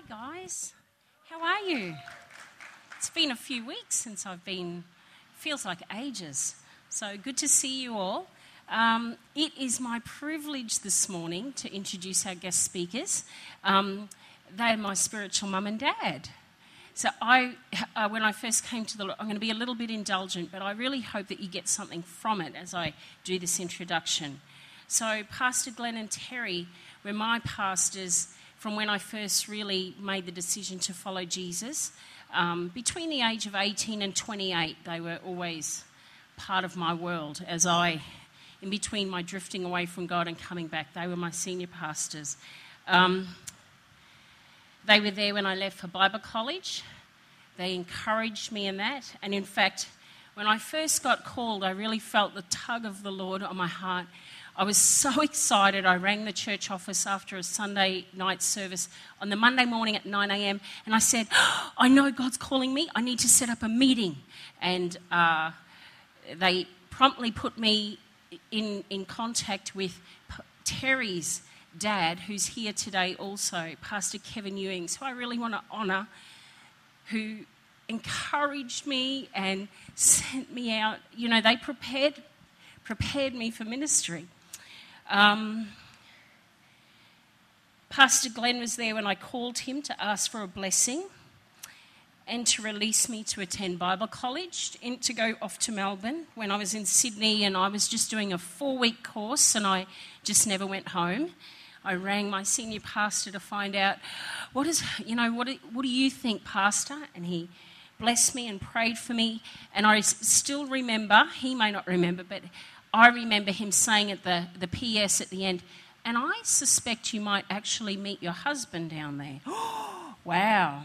guys. How are you? It's been a few weeks since I've been, feels like ages. So good to see you all. It is my privilege this morning to introduce our guest speakers. They are my spiritual mum and dad. So when I first came to the Lord, I'm going to be a little bit indulgent, but I really hope that you get something from it as I do this introduction. So Pastor Glenn and Terry were my pastors from when I first really made the decision to follow Jesus. Between the age of 18 and 28, they were always part of my world as in between my drifting away from God and coming back, they were my senior pastors. They were there when I left for Bible college. They encouraged me in that. And in fact, when I first got called, I really felt the tug of the Lord on my heart. I was so excited. I rang the church office after a Sunday night service on the Monday morning at 9 a.m. and I said, I know God's calling me. I need to set up a meeting. And they promptly put me in contact with Terry's dad, who's here today also, Pastor Kevin Ewings, who I really want to honour, who encouraged me and sent me out. You know, they prepared me for ministry. Pastor Glenn was there when I called him to ask for a blessing and to release me to attend Bible college and to go off to Melbourne when I was in Sydney, and I was just doing a 4-week course and I just never went home. I rang my senior pastor to find out, what do you think, Pastor? And he blessed me and prayed for me, and I still remember, he may not remember, but I remember him saying at the PS at the end, and I suspect you might actually meet your husband down there. Wow.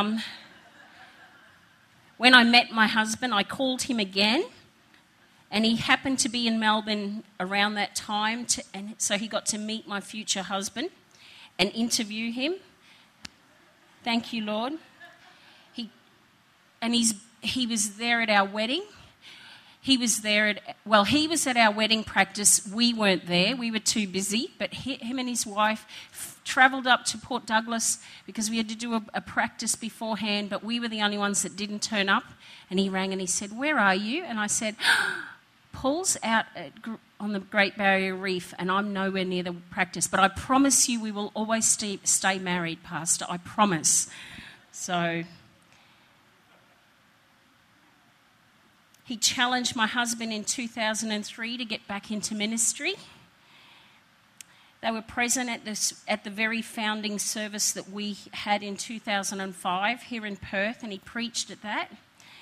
When I met my husband, I called him again, and he happened to be in Melbourne around that time, and so he got to meet my future husband and interview him. Thank you, Lord. He was there at our wedding. He was at our wedding practice. We weren't there. We were too busy. But him and his wife travelled up to Port Douglas because we had to do a practice beforehand, but we were the only ones that didn't turn up. And he rang and he said, "Where are you?" And I said, "Paul's out on the Great Barrier Reef and I'm nowhere near the practice. But I promise you we will always stay married, Pastor. I promise." So he challenged my husband in 2003 to get back into ministry. They were present at the very founding service that we had in 2005 here in Perth, and he preached at that.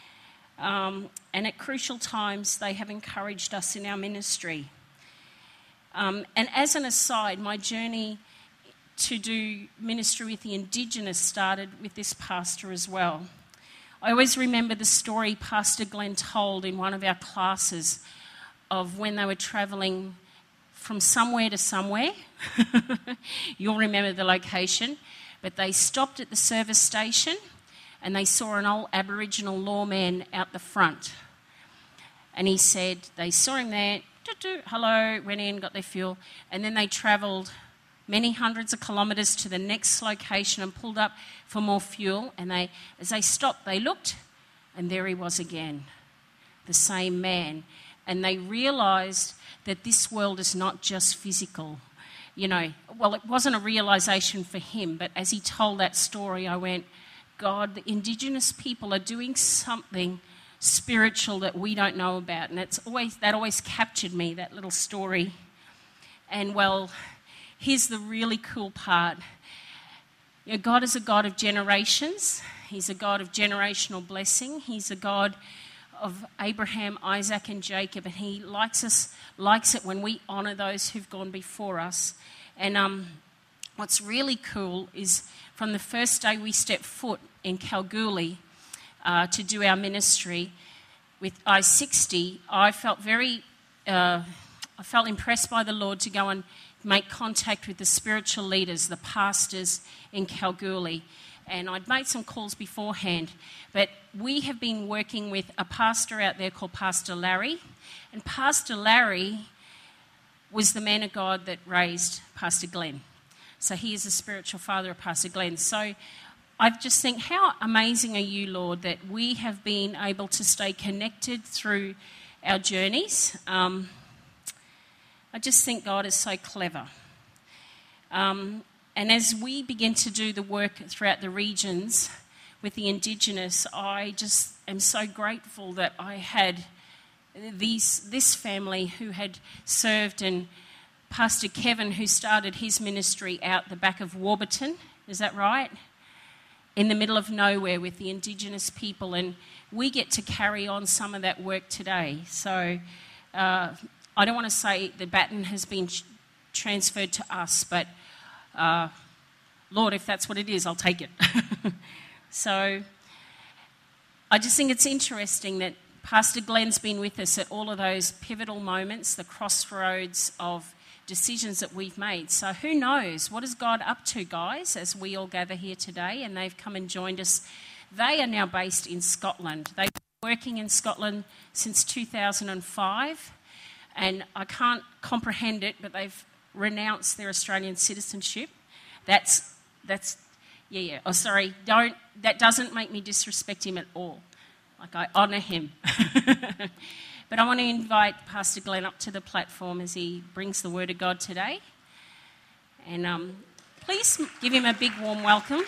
And at crucial times, they have encouraged us in our ministry. And as an aside, my journey to do ministry with the Indigenous started with this pastor as well. I always remember the story Pastor Glenn told in one of our classes of when they were travelling from somewhere to somewhere. You'll remember the location. But they stopped at the service station and they saw an old Aboriginal lawman out the front. And he said, they saw him there, hello, went in, got their fuel, and then they travelled many hundreds of kilometres to the next location and pulled up for more fuel. And as they stopped, they looked, and there he was again, the same man. And they realised that this world is not just physical. You know, well, it wasn't a realisation for him, but as he told that story, I went, God, the Indigenous people are doing something spiritual that we don't know about. And that always captured me, that little story. And well, here's the really cool part. You know, God is a God of generations. He's a God of generational blessing. He's a God of Abraham, Isaac and Jacob, and he likes it when we honour those who've gone before us. And what's really cool is from the first day we stepped foot in Kalgoorlie to do our ministry with I-60, I felt impressed by the Lord to go and make contact with the spiritual leaders, the pastors in Kalgoorlie. And I'd made some calls beforehand, but we have been working with a pastor out there called Pastor Larry, and Pastor Larry was the man of God that raised Pastor Glenn. So he is the spiritual father of Pastor Glenn. So I just think, how amazing are you, Lord, that we have been able to stay connected through our journeys. I just think God is so clever. And as we begin to do the work throughout the regions with the Indigenous, I just am so grateful that I had this family who had served, and Pastor Kevin, who started his ministry out the back of Warburton, is that right? In the middle of nowhere with the Indigenous people, and we get to carry on some of that work today. So I don't want to say the baton has been transferred to us, but Lord, if that's what it is, I'll take it. So I just think it's interesting that Pastor Glenn's been with us at all of those pivotal moments, the crossroads of decisions that we've made. So who knows? What is God up to, guys, as we all gather here today? And they've come and joined us. They are now based in Scotland. They've been working in Scotland since 2005. And I can't comprehend it, but they've renounced their Australian citizenship. That doesn't make me disrespect him at all. Like, I honour him. But I want to invite Pastor Glenn up to the platform as he brings the Word of God today. And please give him a big warm welcome.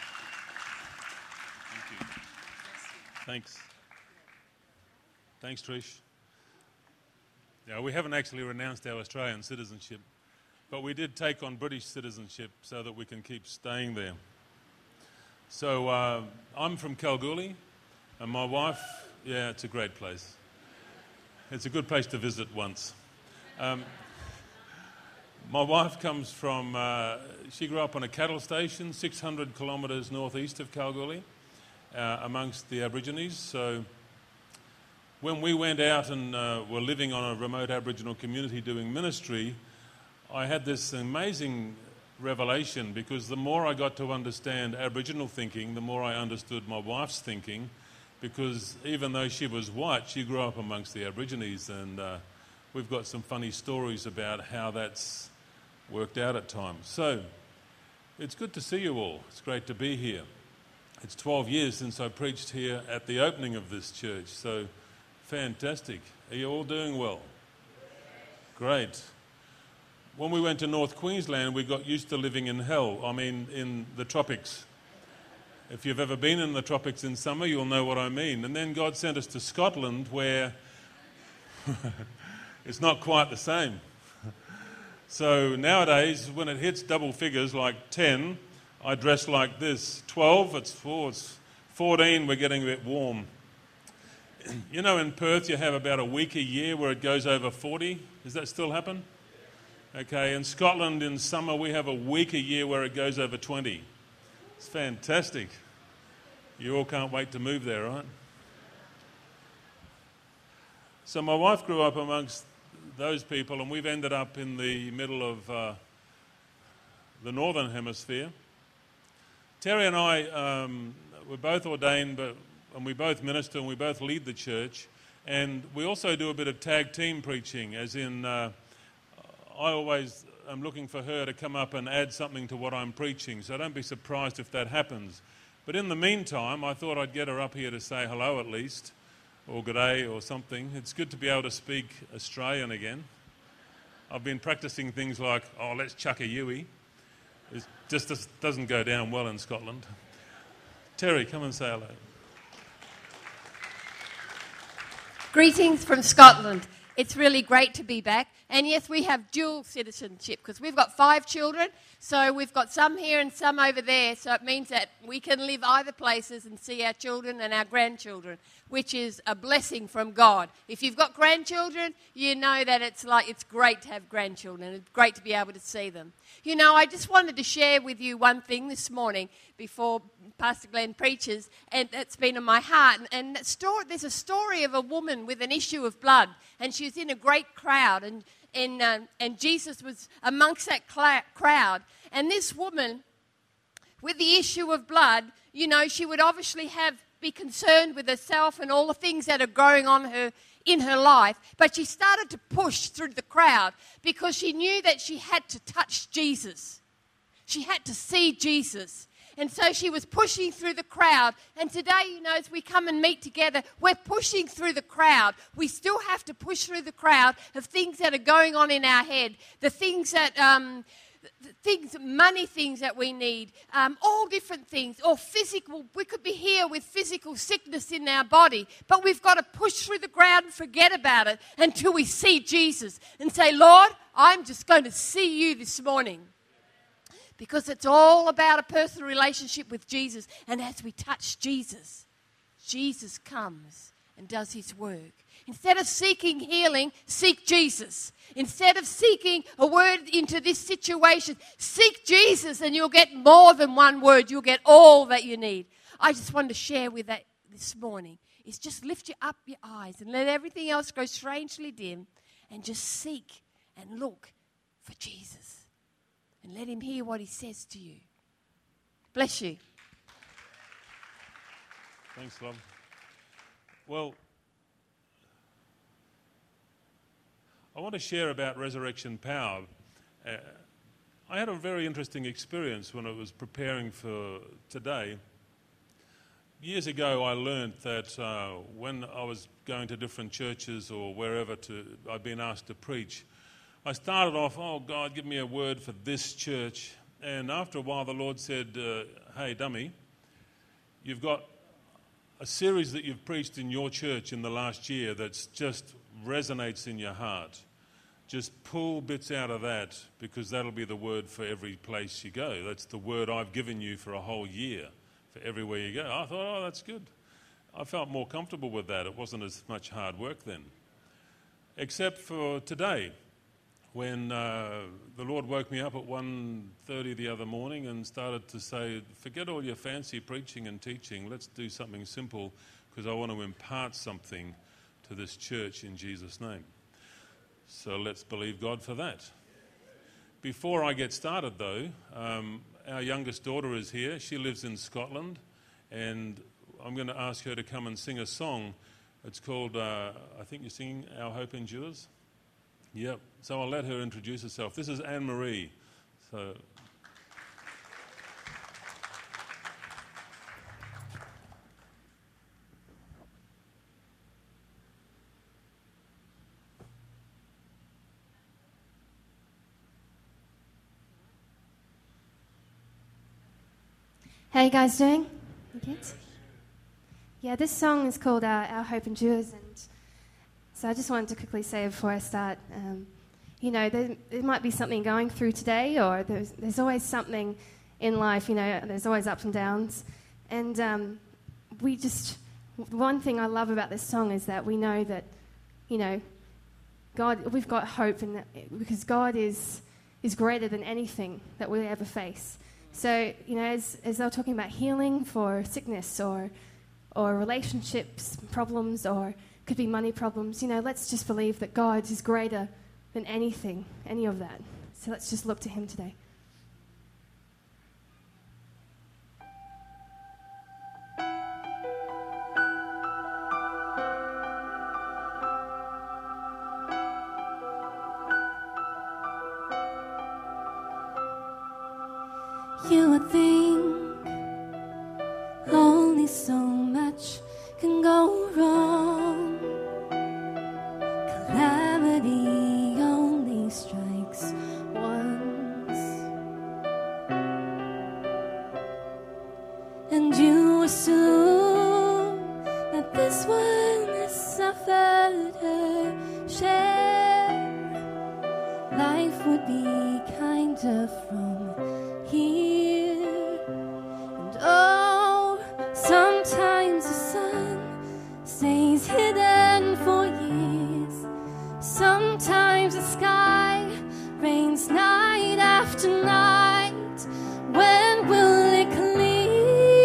Thank you. Thanks. Thanks, Trish. Yeah, we haven't actually renounced our Australian citizenship, but we did take on British citizenship so that we can keep staying there. So I'm from Kalgoorlie, and my wife, yeah, it's a great place. It's a good place to visit once. My wife comes from, she grew up on a cattle station 600 kilometres northeast of Kalgoorlie amongst the Aborigines. So when we went out and were living on a remote Aboriginal community doing ministry, I had this amazing revelation, because the more I got to understand Aboriginal thinking, the more I understood my wife's thinking, because even though she was white, she grew up amongst the Aborigines, and we've got some funny stories about how that's worked out at times. So it's good to see you all. It's great to be here. It's 12 years since I preached here at the opening of this church, so fantastic. Are you all doing well? Great. When we went to North Queensland, we got used to living in hell, in the tropics. If you've ever been in the tropics in summer, you'll know what I mean. And then God sent us to Scotland, where it's not quite the same. So nowadays, when it hits double figures like 10, I dress like this. 12, it's 14, we're getting a bit warm. You know, in Perth, you have about a week a year where it goes over 40. Does that still happen? Okay, in Scotland, in summer, we have a week a year where it goes over 20. It's fantastic. You all can't wait to move there, right? So my wife grew up amongst those people, and we've ended up in the middle of the Northern Hemisphere. Terry and I, we're both ordained, and we both minister, and we both lead the church. And we also do a bit of tag team preaching, as in I always am looking for her to come up and add something to what I'm preaching, so don't be surprised if that happens. But in the meantime, I thought I'd get her up here to say hello at least, or g'day or something. It's good to be able to speak Australian again. I've been practicing things like, let's chuck a Yui. It just doesn't go down well in Scotland. Terry, come and say hello. Greetings from Scotland. It's really great to be back. And yes, we have dual citizenship because we've got 5 children. So we've got some here and some over there. So it means that we can live either places and see our children and our grandchildren, which is a blessing from God. If you've got grandchildren, you know that it's great to have grandchildren. It's great to be able to see them. You know, I just wanted to share with you one thing this morning before Pastor Glenn preaches, and it's been in my heart. And there's a story of a woman with an issue of blood, and she was in a great crowd, and Jesus was amongst that crowd. And this woman with the issue of blood, you know, she would obviously be concerned with herself and all the things that are going on in her life, but she started to push through the crowd because she knew that she had to touch Jesus. She had to see Jesus. And so she was pushing through the crowd. And today, as we come and meet together, we're pushing through the crowd. We still have to push through the crowd of things that are going on in our head, the things that... money things that we need, all different things, or physical. We could be here with physical sickness in our body, but we've got to push through the ground and forget about it until we see Jesus and say, Lord, I'm just going to see you this morning. Because it's all about a personal relationship with Jesus. And as we touch Jesus, Jesus comes and does his work. Instead of seeking healing, seek Jesus. Instead of seeking a word into this situation, seek Jesus and you'll get more than one word. You'll get all that you need. I just wanted to share with that this morning is just lift up your eyes and let everything else go strangely dim and just seek and look for Jesus and let him hear what he says to you. Bless you. Thanks, Love. Well, I want to share about resurrection power. I had a very interesting experience when I was preparing for today. Years ago, I learned that when I was going to different churches or wherever I'd been asked to preach, I started off, oh, God, give me a word for this church. And after a while, the Lord said, hey, dummy, you've got a series that you've preached in your church in the last year that's just resonates in your heart. Just pull bits out of that because that'll be the word for every place you go. That's the word I've given you for a whole year, for everywhere you go. I thought, oh, that's good. I felt more comfortable with that. It wasn't as much hard work then. Except for today, when the Lord woke me up at 1:30 the other morning and started to say, forget all your fancy preaching and teaching. Let's do something simple because I want to impart something to this church in Jesus' name. So let's believe God for that. Before I get started, though, our youngest daughter is here. She lives in Scotland, and I'm going to ask her to come and sing a song. It's called, I think you're singing Our Hope Endures? Yep. So I'll let her introduce herself. This is Anne-Marie. So... How you guys doing? You good? Yeah, this song is called Our Hope Endures, and so I just wanted to quickly say before I start, there might be something going through today, or there's always something in life, there's always ups and downs, and one thing I love about this song is that we know that, God, we've got hope, because God is greater than anything that we'll ever face. So, as they were talking about healing for sickness or relationships problems, or could be money problems, let's just believe that God is greater than anything, any of that. So let's just look to him today. You would think only so much can go wrong. Calamity only strikes once, and you assume that this one has suffered her share. Life would be kinder from here. And oh, sometimes the sun stays hidden for years. Sometimes the sky rains night after night. When will it clear?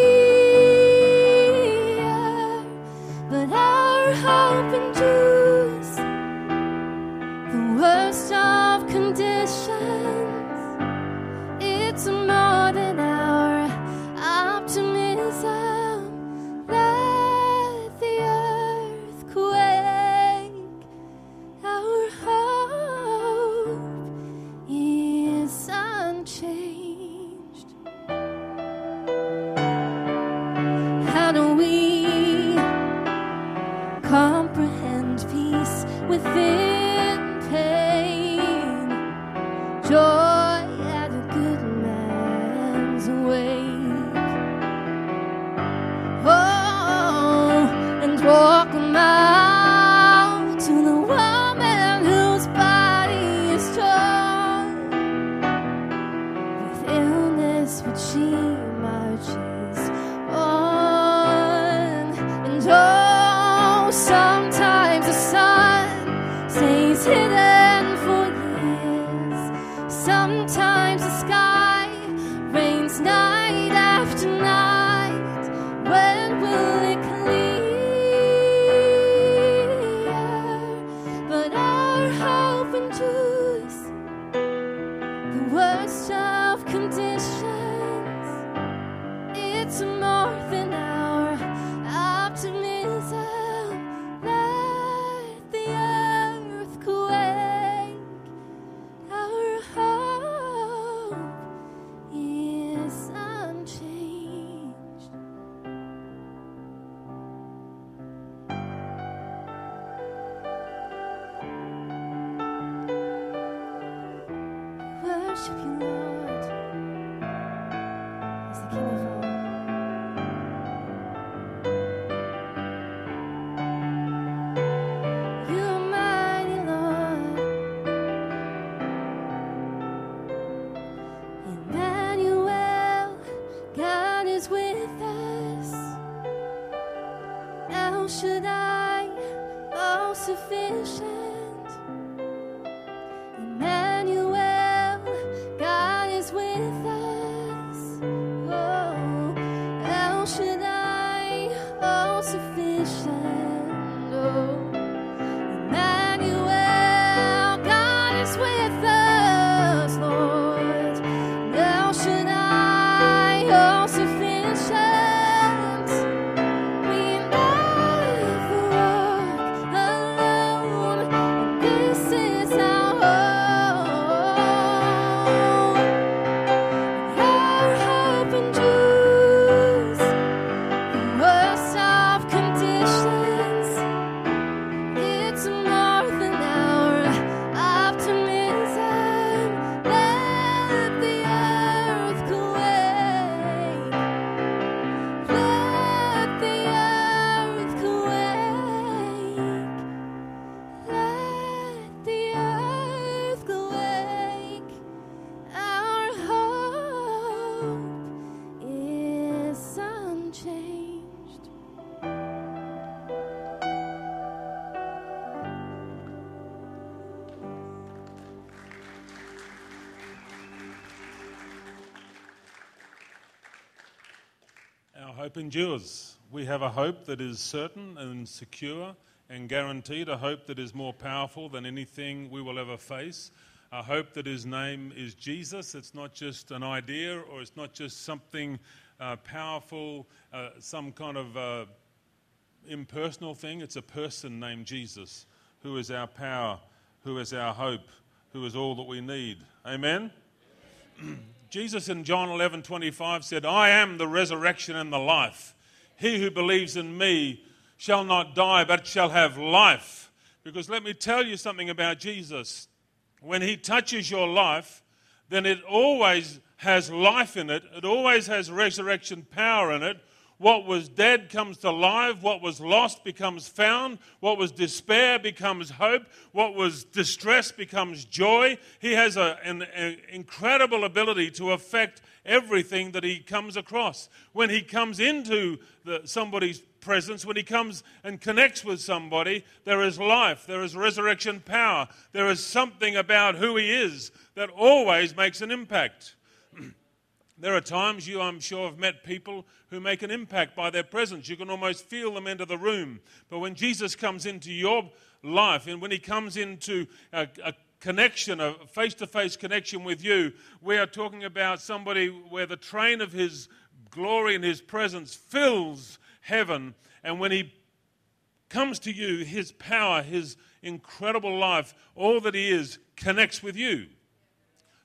But our hope endures the worst of conditions. cannot we comprehend peace within pain, joy at a good man's wake. Oh, and walk a mile to the woman whose body is torn with illness, but she marches on. And oh, sometimes the sun stays hidden for years. Sometimes the sky rains night after night. When will it clear? But our hope endures the worst of conditions. It's more than our optimism. Let the earth quake. Our hope is unchanged. Worship you, Lord, as the King of all. You are mighty, Lord. Emmanuel, God is with us. El Shaddai, all sufficient. Emmanuel, God is with us. Oh, El Shaddai, all sufficient. Oh, Emmanuel, God is with us, Lord. El Shaddai, all sufficient. We never walk alone. This is our home. Our hope endures the worst of conditions. It's more than our optimism. Let the earth quake. Let the earth quake. Let the earth quake. Our hope is unchanged. Our hope endures. We have a hope that is certain and secure and guaranteed, a hope that is more powerful than anything we will ever face, a hope that his name is Jesus. It's not just an idea, or it's not just something powerful, some kind of impersonal thing. It's a person named Jesus, who is our power, who is our hope, who is all that we need. Amen? Jesus in John 11:25 said, I am the resurrection and the life. He who believes in me shall not die, but shall have life. Because let me tell you something about Jesus. When he touches your life, then it always has life in it. It always has resurrection power in it. What was dead comes to life. What was lost becomes found. What was despair becomes hope. What was distress becomes joy. He has an incredible ability to affect everything that he comes across. When he comes into somebody's presence, when he comes and connects with somebody, there is life. There is resurrection power. There is something about who he is that always makes an impact. There are times you, I'm sure, have met people who make an impact by their presence. You can almost feel them enter the room. But when Jesus comes into your life, and when he comes into a connection, a face-to-face connection with you, we are talking about somebody where the train of his glory and his presence fills heaven. And when he comes to you, his power, his incredible life, all that he is, connects with you.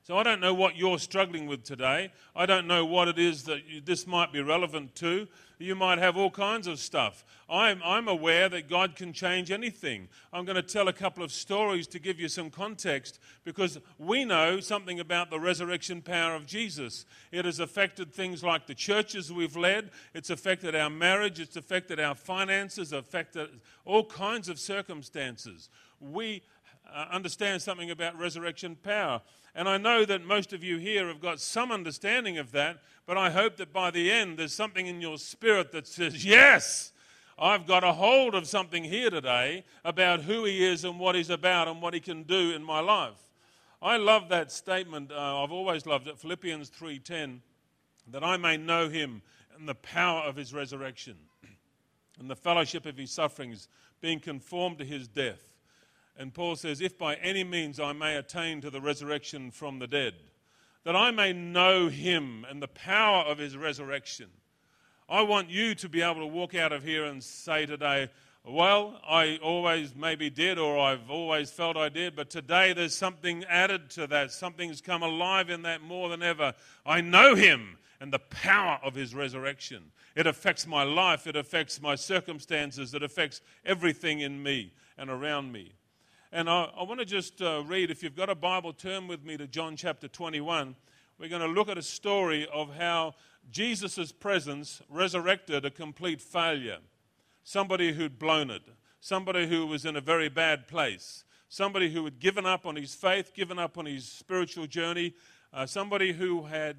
So I don't know what you're struggling with today. I don't know what it is that this might be relevant to. You might have all kinds of stuff. I'm aware that God can change anything. I'm going to tell a couple of stories to give you some context, because we know something about the resurrection power of Jesus. It has affected things like the churches we've led. It's affected our marriage. It's affected our finances. Affected all kinds of circumstances. We understand something about resurrection power. And I know that most of you here have got some understanding of that, but I hope that by the end there's something in your spirit that says, yes, I've got a hold of something here today about who he is and what he's about and what he can do in my life. I love that statement. I've always loved it, Philippians 3:10, that I may know him and the power of his resurrection and the fellowship of his sufferings, being conformed to his death. And Paul says, if by any means I may attain to the resurrection from the dead, that I may know him and the power of his resurrection. I want you to be able to walk out of here and say today, well, I always maybe did, or I've always felt I did, but today there's something added to that. Something's come alive in that more than ever. I know him and the power of his resurrection. It affects my life. It affects my circumstances. It affects everything in me and around me. And I want to just read, if you've got a Bible, turn with me to John chapter 21. We're going to look at a story of how Jesus' presence resurrected a complete failure. Somebody who'd blown it. Somebody who was in a very bad place. Somebody who had given up on his faith, given up on his spiritual journey. Somebody who had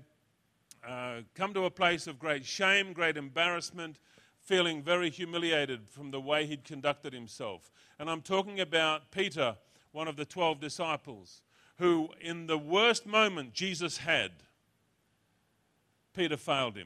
come to a place of great shame, great embarrassment, feeling very humiliated from the way he'd conducted himself. And I'm talking about Peter, one of the 12 disciples, who in the worst moment Jesus had, Peter failed him.